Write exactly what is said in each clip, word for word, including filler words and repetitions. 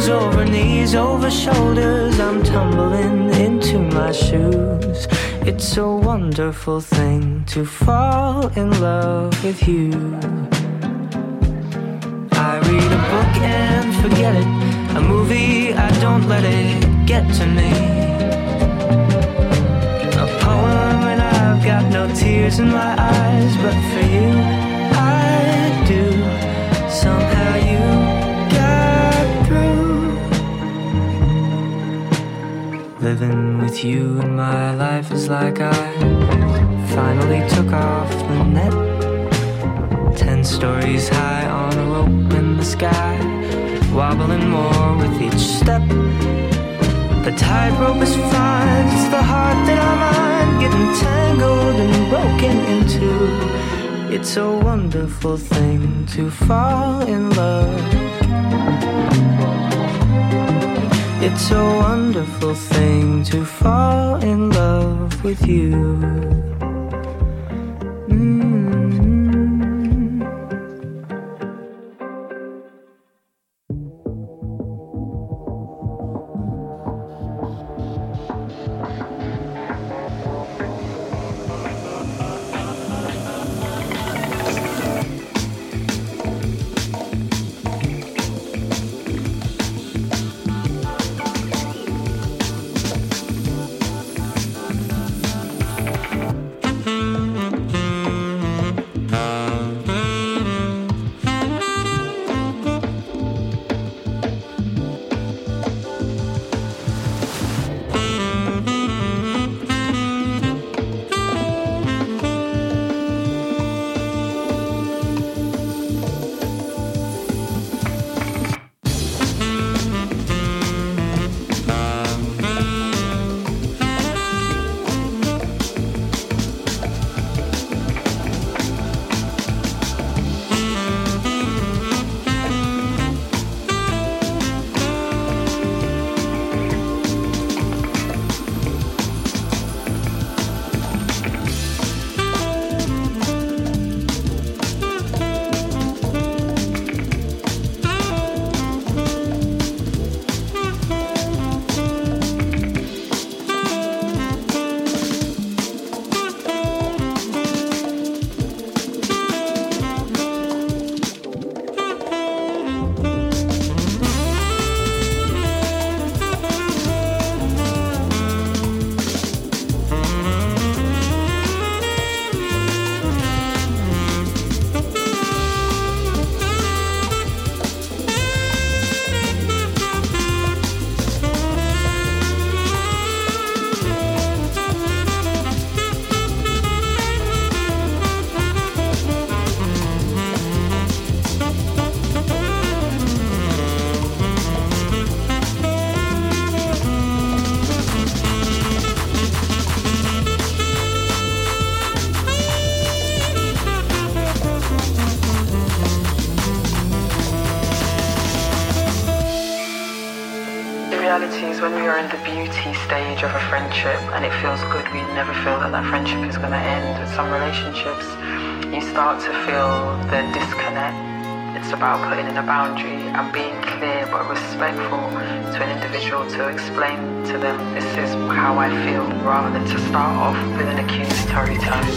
over knees, over shoulders, I'm tumbling into my shoes. It's a wonderful thing to fall in love with you. I read a book and forget it, a movie, I don't let it get to me. A poem and I've got no tears in my eyes, but for you, I do. Somehow you got through. Living with you in my life is like I finally took off the net. Ten stories high on a rope in the sky, wobbling more with each step. The tightrope is fine, it's the heart that I'm on, getting tangled and broken into. It's a wonderful thing to fall in love. It's a wonderful thing to fall in love with you. Mm. When we are in the beauty stage of a friendship and it feels good, we never feel that that friendship is going to end. With some relationships, you start to feel the disconnect. It's about putting in a boundary and being clear but respectful to an individual, to explain to them this is how I feel, rather than to start off with an accusatory tone.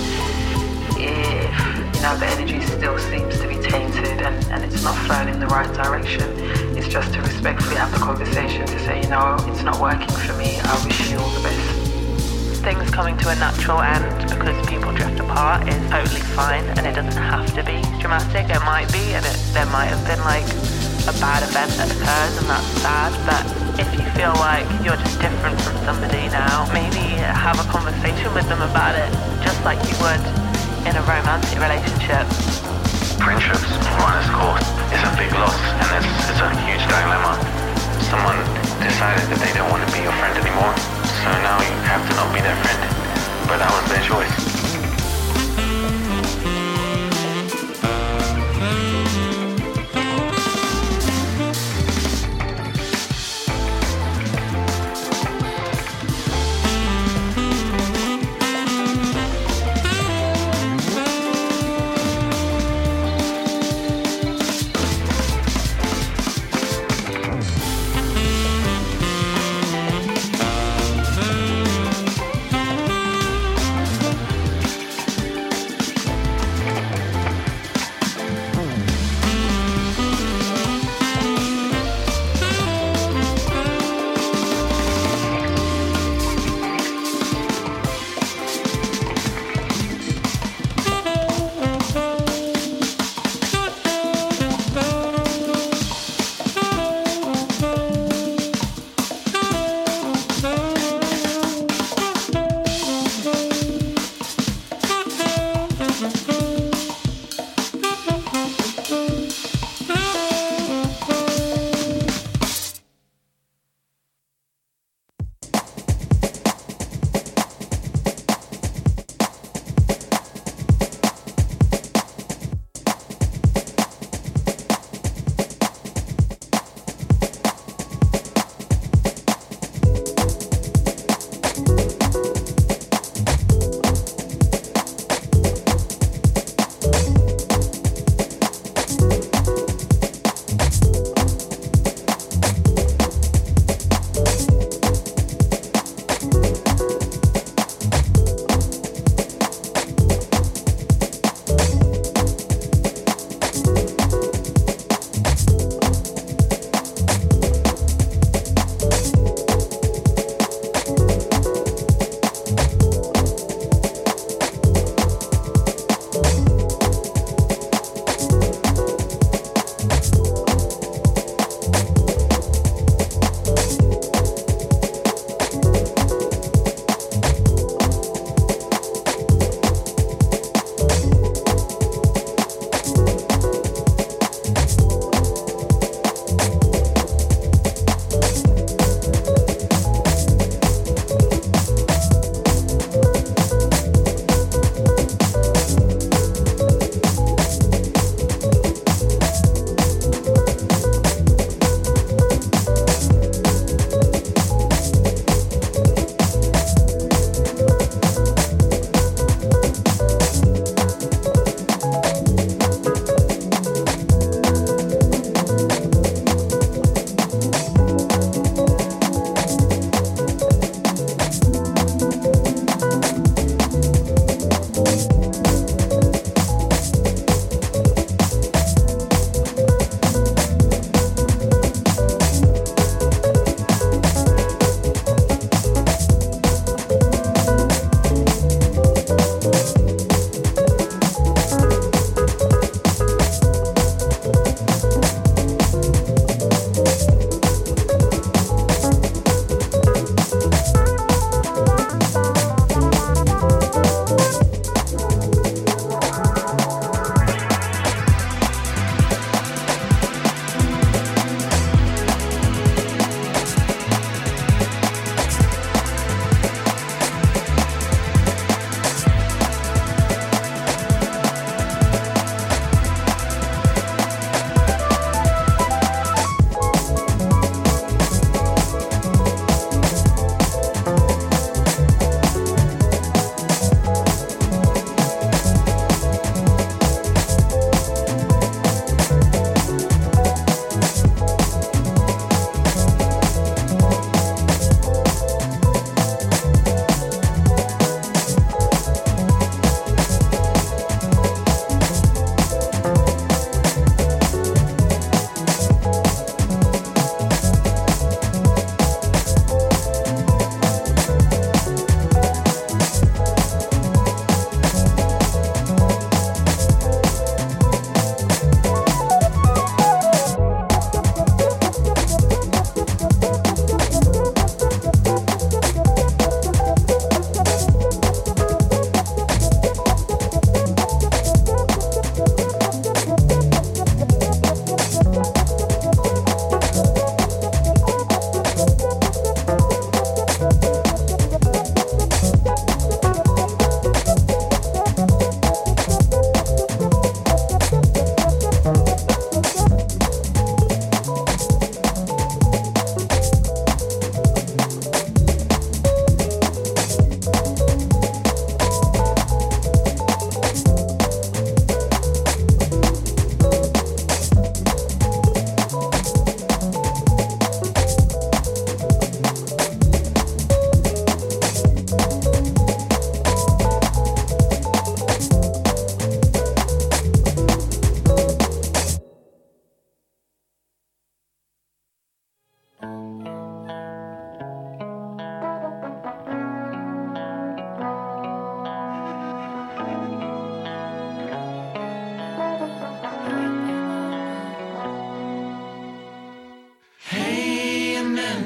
If you know the energy still seems to be tainted and, and it's not flowing in the right direction, it's just to respectfully have the conversation to say, you know, it's not working for me, I wish you all the best. Things coming to a natural end because people drift apart is totally fine, and it doesn't have to be dramatic. It might be, and it, there might have been like a bad event that occurs, and that's sad, but if you feel like you're just different from somebody now, maybe have a conversation with them about it, just like you would in a romantic relationship. Friendships run its course. It's a big loss, and it's, it's a huge dilemma. Someone decided that they don't want to be your friend anymore, so now you have to not be their friend. But that was their choice.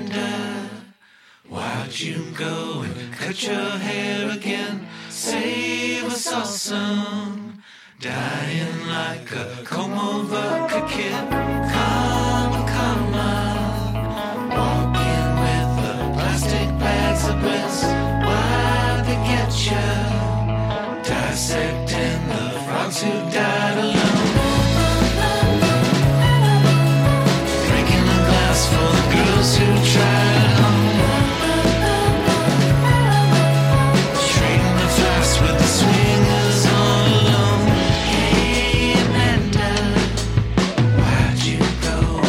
Amanda, why'd you go and cut your hair again? Save us all some, dying like a comb-over kid. Come, come on, walking with the plastic bags of bliss. Why'd they get you? Dissecting the frogs who died alone. Breaking a glass for the girls who tried at home. Trading the fast with the swingers all alone. Hey Amanda, why'd you go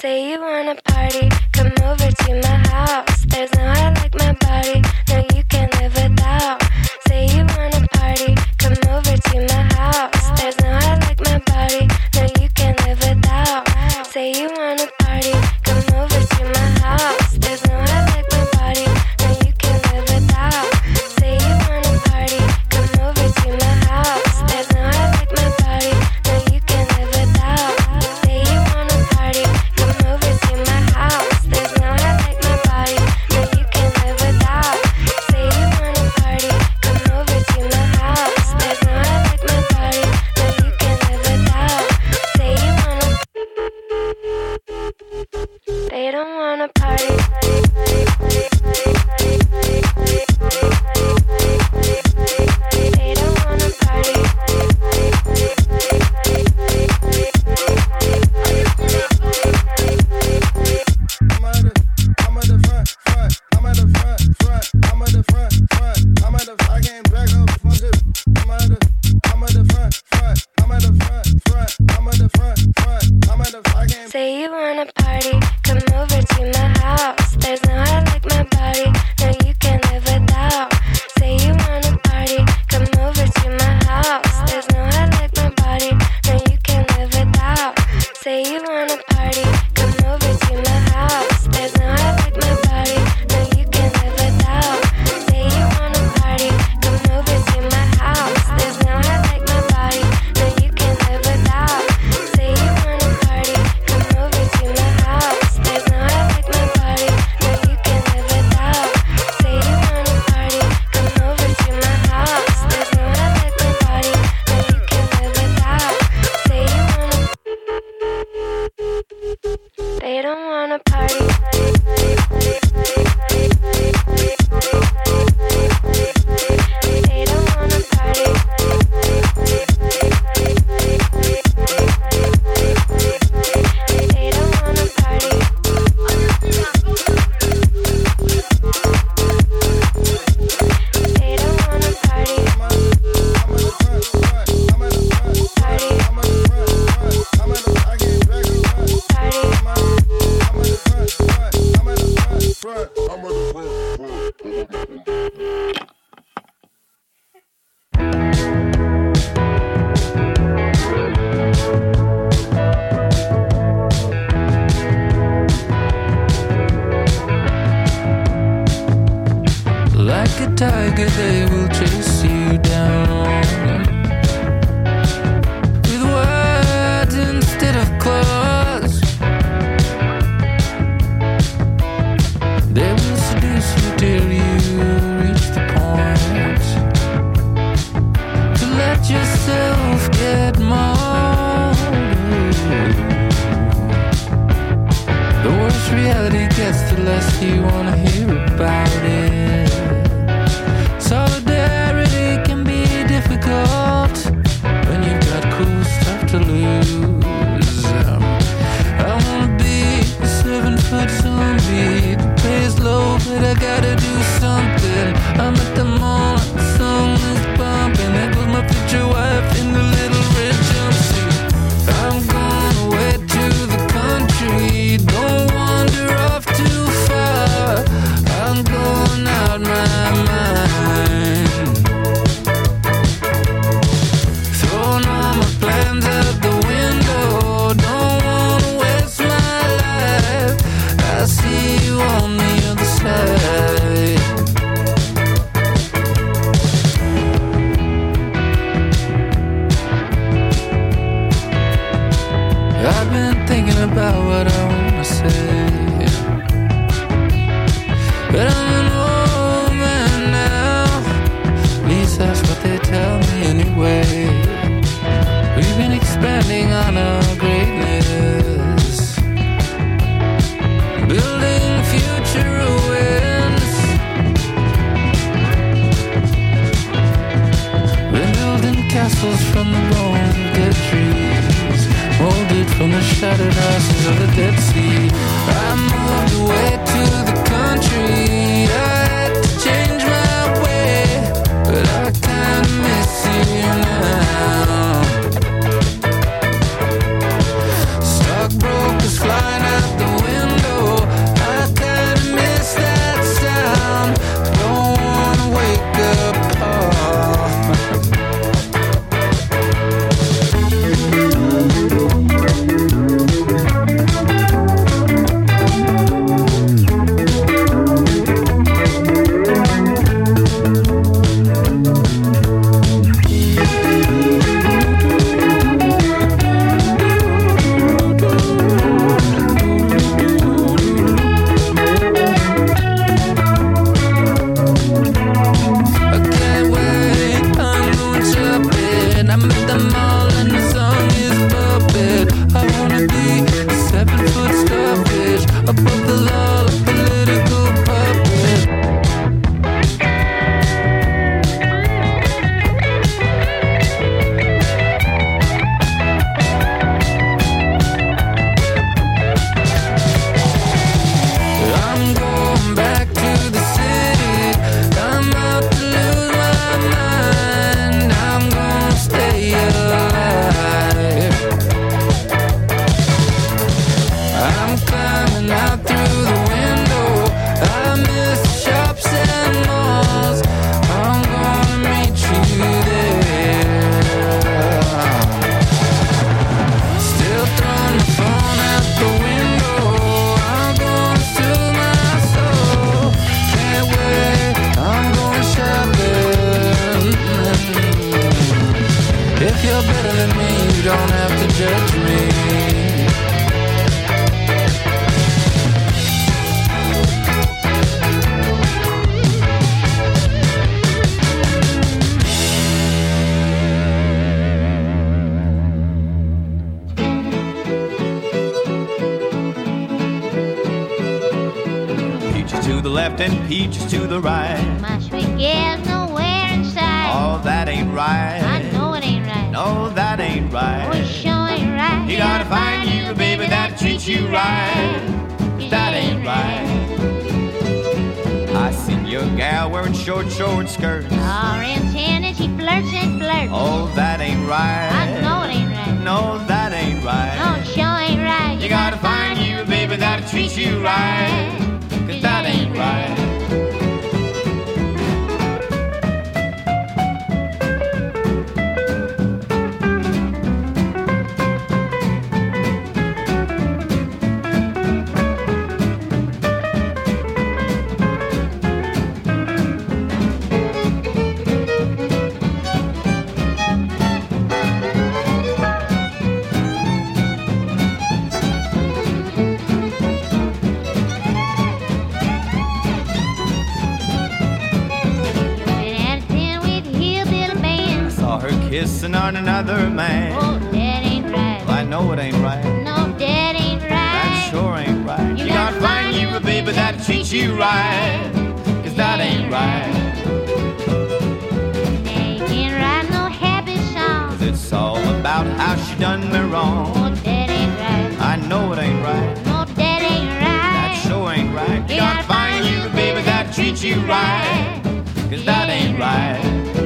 Say you wanna party, come over to my house. There's no I like my body, no you can live without. Say you wanna party, come over to my house. There's no I like my body, no you can live without. Say you wanna party, come over to my house. There's no I like my body, no you can live without. Say you wanna party, come over to my house. There's no I like my body, no you can live without. Say you wanna party, come over to my house. There's no I like my body, no you can live without. Say you wanna party, come over to my house. There's no I like my body, no you can live without. Say you wanna. They don't wanna party. They don't wanna party. I'm at the front, front. I'm at the front, front. I'm at the front, front. I'm at the. I can't back up. I'm at the. I'm at the front, front. I'm at the front, front. I'm at the front, front. I'm at the. I can't. Say you wanna party, come over to my house. There's no I like my body, no you can live without. Say you wanna party, come over to my house. There's no I like my body, no you can live without. Say you wanna party, come over to my house. There's no I like my body, no you can live without. Say you wanna party, come over to my house. There's no I like my body, no you can live without. Say you wanna party, come over to my house. There's no I like my body, no you can live without. Say you wanna party, come over to my house. There's no I like my body, no you can live without. Say you wanna. They don't wanna party. They don't wanna party. They don't wanna party. They don't wanna party. I'm at the front, front. I'm at the front, Party, I'm at the front, front. I'm at the. I can't back up. party. I'm at the front, front. I'm at the front, front. I'm at the front, front. Like a tiger, they will chase you down with words instead of claws. They will seduce you till you reach the point to let yourself get mauled. The worse reality gets, the less you wanna hear about it. Solidarity can be difficult when you've got cool stuff to lose. Um, I wanna be a seven-foot zombie. The pay's low, but I gotta do something. I'm at the mall, the song is bumping. There goes my future wife in the little red jumpsuit. I'm going away to the country. Don't wander off too far. I'm going out my mind. Throwing all my plans out the window. Don't wanna waste my life. I see you on the other side. I've been thinking about what I wanna say, but I'm an old man now. At least that's what they tell me anyway. We've been expanding on our greatness, building future ruins. We're building castles from the bones of dead trees, molded from the shattered ashes of the Dead Sea. I moved away to the country. I had to change my way, but I kinda miss you now. Stockbrokers flying out the the left and peaches to the right. My sweet gal's nowhere in sight. Oh, that ain't right. I know it ain't right. No, that ain't right. Oh, it sure ain't right. You gotta find you a baby that treats you right. That ain't right. I seen your gal wearing short, short skirts. Orange and she flirts and flirts. Oh, that ain't right. I know it ain't right. No, that ain't right. No, it sure ain't right. You gotta find you a baby that treats you right. Cause that ain't right. Kissing on another man. Oh, that ain't right. Well, I know it ain't right. No, that ain't right. That sure ain't right. You, you gotta, gotta find you a baby that treats you right. Cause that ain't right. They can't write no happy song. Cause it's all about how she done me wrong. Oh, that ain't right. I know it ain't right. No, that ain't right. That sure ain't right. You, you gotta, gotta find you a baby that treats you right. Cause that ain't right.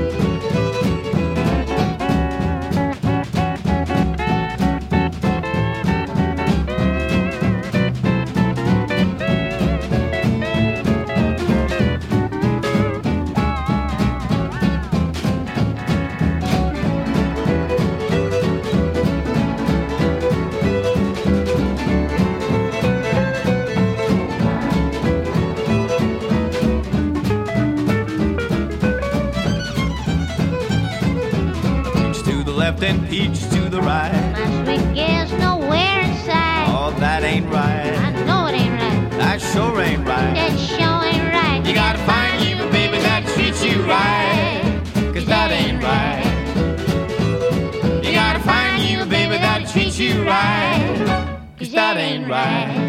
And peaches to the right. My sweet gal's nowhere in sight. Oh, that ain't right. I know it ain't right. That sure ain't right. That sure ain't right. You gotta find you a baby that treats you right. Cause that ain't right. You gotta find you a baby that treats you right. Cause that ain't right.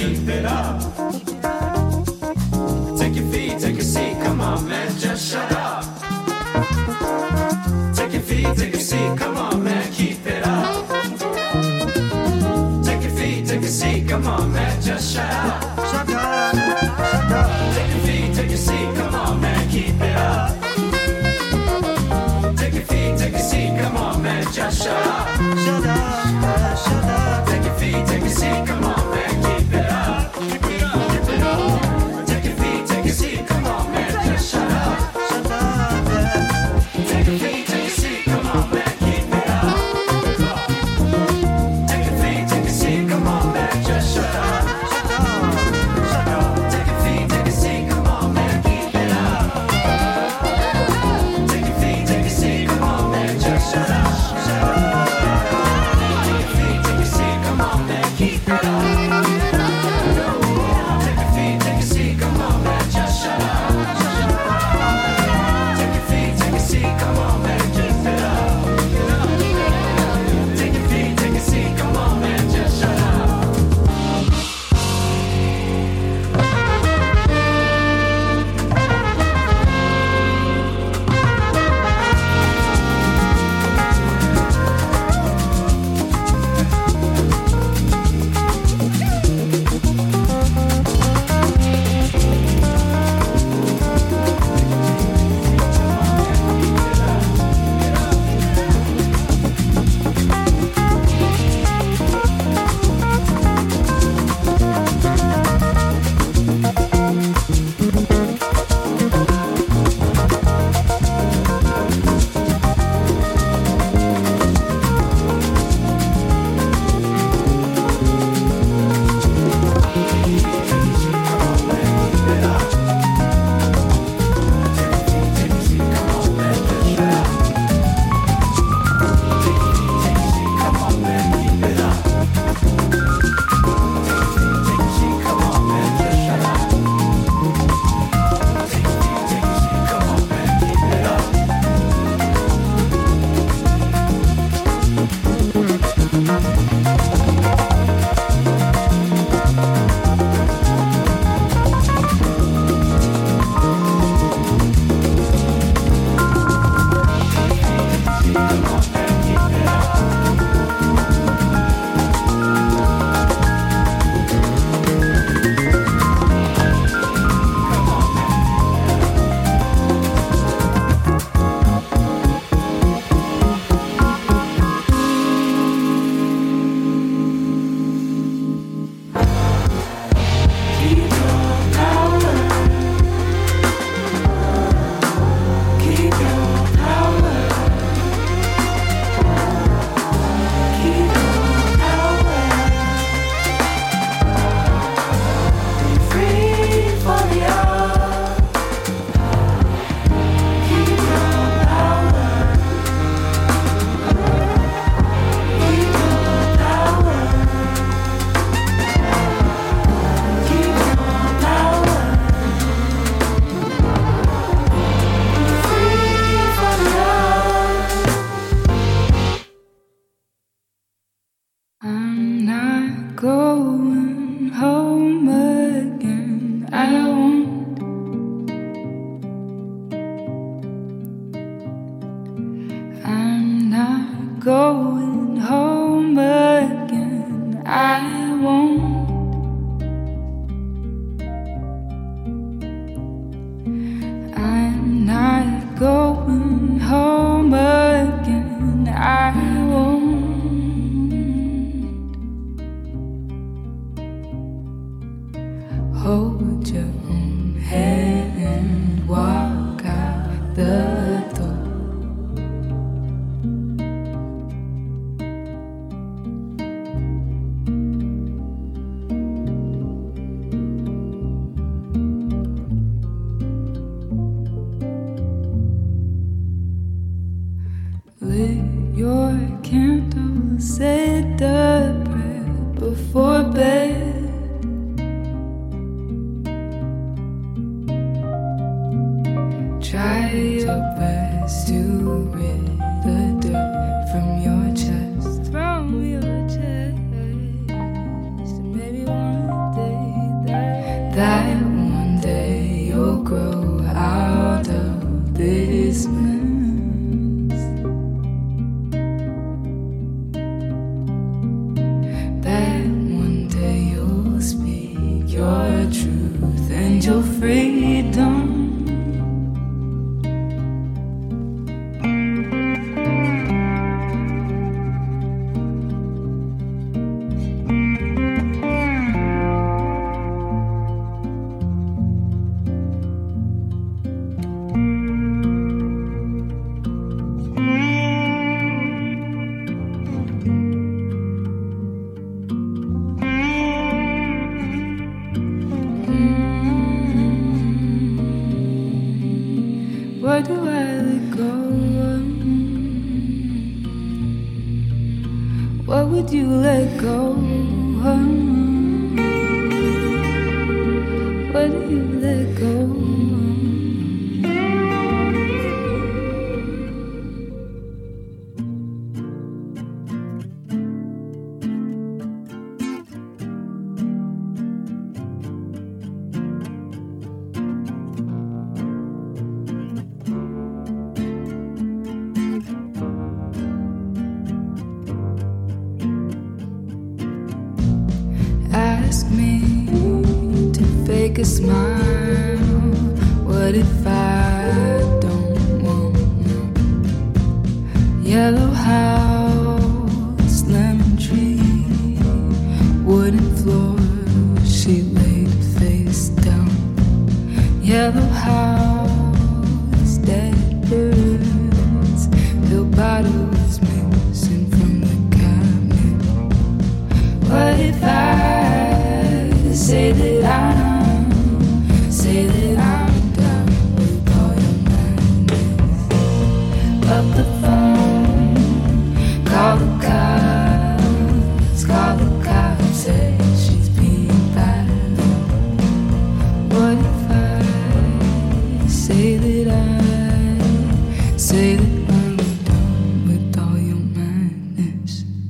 keep it up. Take your feet, take a seat, come on man, just shut up. Take your feet, take a seat, come on man, keep it up. Take your feet, take a seat, come on man, just shut up. Shut up, shut up. Take your feet, take a seat, come on man, keep it up. Take your feet, take a seat, come on man, just shut up. Shut up, shut up. Take your feet, take a seat, come on man, keep it up. Keep it up, keep it up. Take your feet, take a seat, come on man, just shut up. Shut up, yeah. Take your feet, take a seat, come on man, keep it up. Take your feet, take a seat, come on man, just shut up. Shut up, shut up. Take your feet, take a seat, come on man, keep it up. Take your feet, take a seat, come on man, just shut up. Shut up. Take your feet, take a seat, come on man, keep it up. Take your feet, take a seat, come on man, just shut up. Take your feet, take a seat, come on man, keep it up. Take your feet, take a seat, come on man, just shut up. I'm not going home again. I won't. I'm not going home again. I won't. I'm not going home again. I won't. Hold your own hand and walk out the door. Lit your candle, said the prayer before bed. Try your best to rid the dirt from your chest. From your chest. Maybe one day need your freedom. Where do I let go? What would you let go? Where do you let go? Ask me to fake a smile. What if I don't want no? Yellow house, lemon tree, wooden floor, she laid face down. Yellow house, dead birds, pill bottles missing from the cabinet. What if I say that I'm, say that I'm done with all your madness? Up the phone, call the cops, call the cops, say she's being bad. What if I say that I, say that I'm done with all your madness?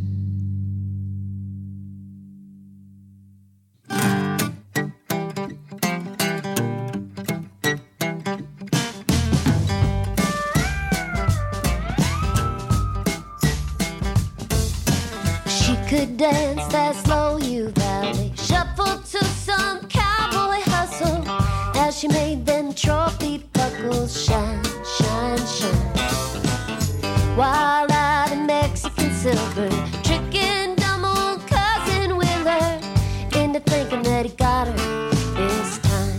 She could dance that slow you valley shuffle to some cowboy hustle as she made them trophy buckles shine, shine, shine. Wild eyed and Mexican silver, tricking dumb old cousin Willer into thinking that he got her this time.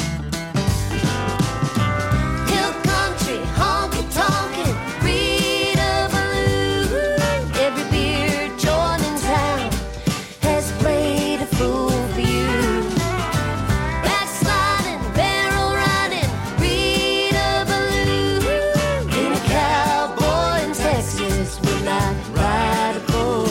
Hill country, honky tonkin', Rita Ballou. Every beer joint in town has played a fool for you. Backsliding, barrel riding, Rita Ballou. In a cowboy in Texas would not ride a bull.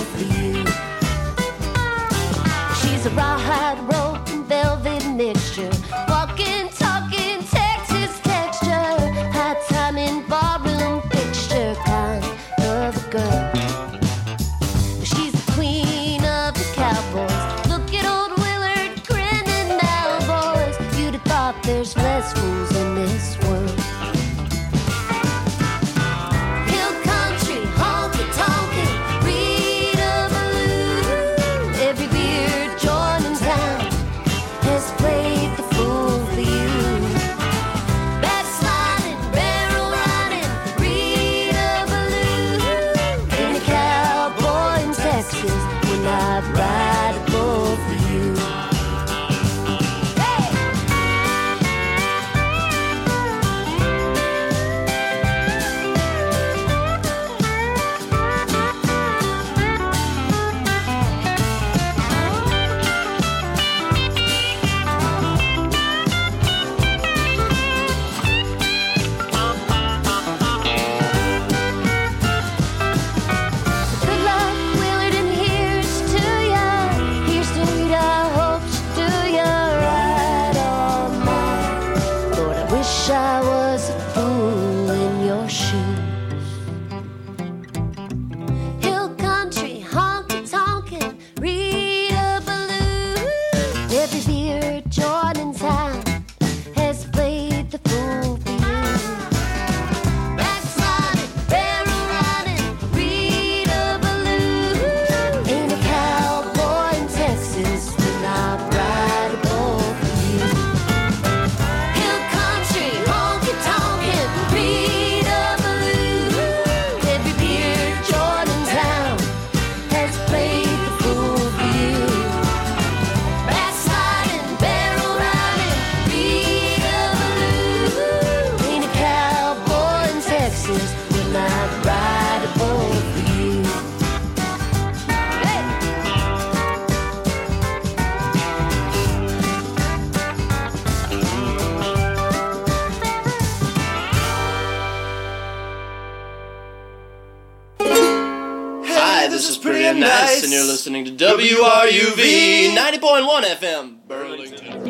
listening to W R U V ninety point one F M, Burlington.